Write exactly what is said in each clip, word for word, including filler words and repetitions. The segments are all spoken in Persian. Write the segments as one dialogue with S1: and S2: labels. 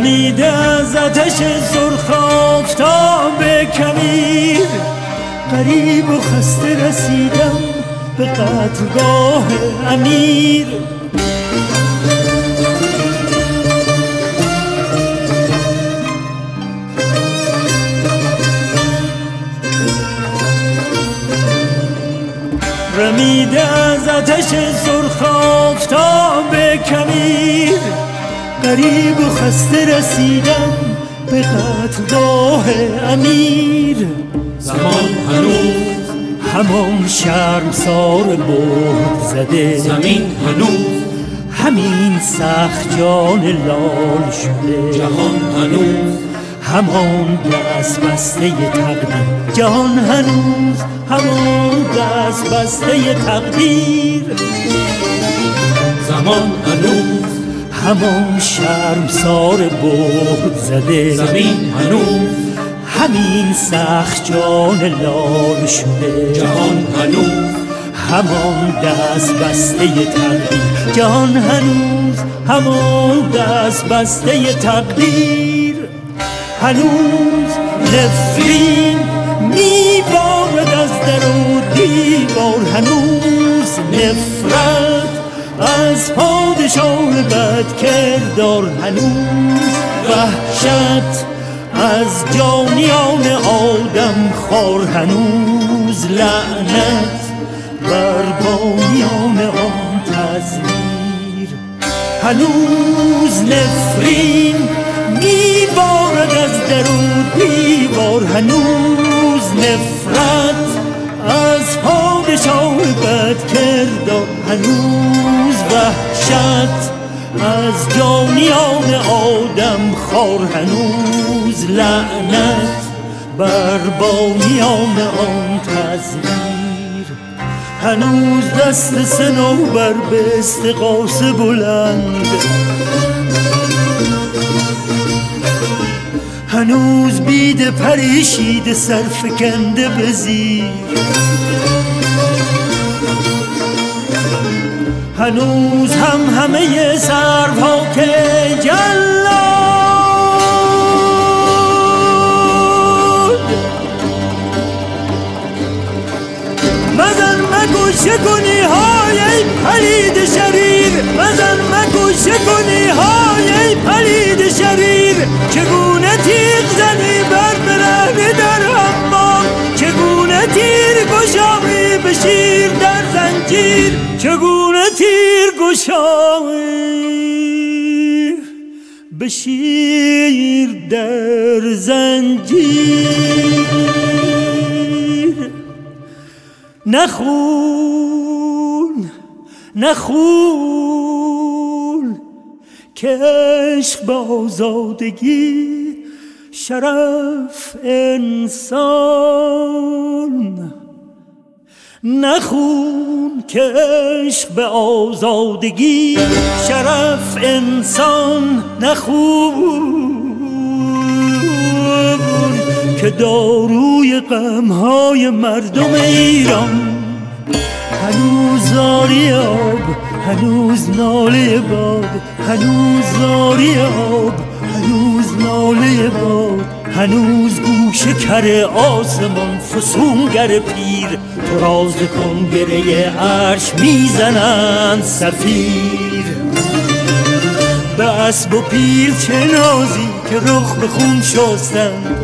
S1: رمیده از آتش سرخ آفتاب کویر، غریب و خسته رسیدم به قتلگاه امیر. رمیده از آتش سرخ آفتاب کویر، غریب و خسته رسیدم به قتلگاه امیر.
S2: زمان هنوز
S1: همان شرمسار بهت زده،
S2: زمین هنوز
S1: همین سخت جان لال شده.
S2: جهان هنوز
S1: همان دست بسته تقدیر، جهان هنوز همان دست بسته تقدیر.
S2: زمان هنوز
S1: همان شرمسار بهت زده،
S2: زمین هنوز
S1: همین سخت جان لال شده.
S2: جهان هنوز
S1: همان دست بسته تقدیر، جهان هنوز همان دست بسته تقدیر. هنوز نفرین میبارد از در و دیوار، هنوز نفرت از پادشاه بدکردار، هنوز وحشت از جانیان آدم خور، هنوز لعنت بر بانیان آن تزویر. هنوز نفرین میبارد از در و دیوار، هنوز نفرت از پادشاه بدکردار، هنوز وحشت از جانیان آدم خور، هنوز لعنت بر بانیان آن تزویر. هنوز دست صنوبر به استغاثه بلند، هنوز بید پریشیده سرفکنده به زیر. هنوز هم همه سرها که جلاد مزن مکشه کنی های ای پلید شریر، مزن مکشه کنی های ای پلید شریر. چگونه تیغ زنی بر برهنه در حمام، چگونه تیر گشایی به شیر در زنجیر، چگونه تیر گشایی به شیر در زنجیر. نخون نخون که عشق به آزادگی شرف انسان، نخون که عشق به آزادگی شرف انسان، نخون که داروی غمهای مردم ایران. هنوز زاری آب، هنوز ناله باد، هنوز زاری آب، هنوز ناله باد. هنوز گوشه کر آسمان فسونگر پیر، تو راز کن گره عرش میزنند صفیر. به اسب و پیل چه نازی که رخ به خون شستند،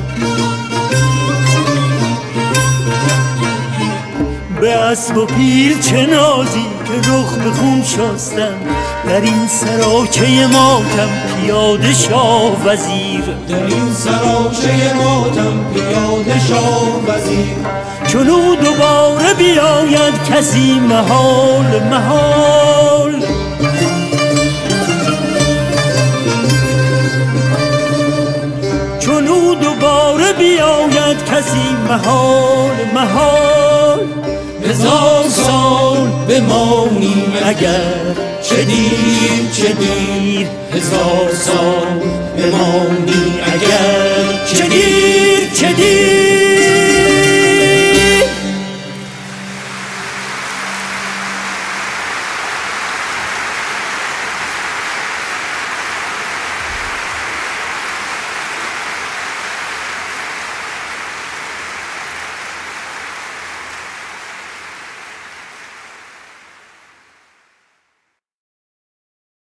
S1: به اسب و پیل چه نازی که رخ به خون شستند. در این سراچه ماتم پیاده شاه وزیر،
S2: در این سراچه ماتم پیاده شاه وزیر.
S1: چنو دوباره بیاید کسی محال محال، چنو دوباره بیاید کسی محال محال.
S2: هزار سال بمانیم اگر، چه دیر چه دیر. هزار سال بمانیم اگر،
S1: چه دیر چه دیر.